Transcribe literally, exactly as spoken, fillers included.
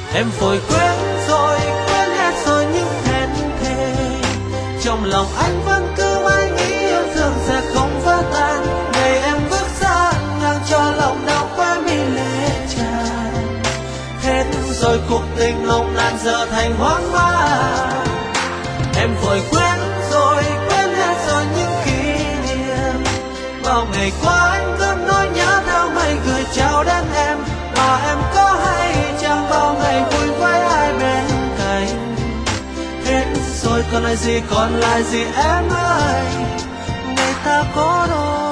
Em vội quên rồi, quên hết rồi những hẹn thề. Trong lòng anh vẫn cứ mãi nghĩ yêu thương sẽ không vỡ tan. Ngày em bước xa ngang cho lòng đau quá mi lệ tràn. Hết rồi cuộc tình nồng nàn giờ thành hoang mang. Em vội quên rồi, quên hết rồi những kỷ niệm. Bao ngày qua anh vẫn nỗi nhớ theo mây gửi trao đến em. Mà em có hay chăng bao ngày vui với ai bên cạnh. Hết rồi còn lại gì, còn lại gì em ơi. Ngày ta có đôi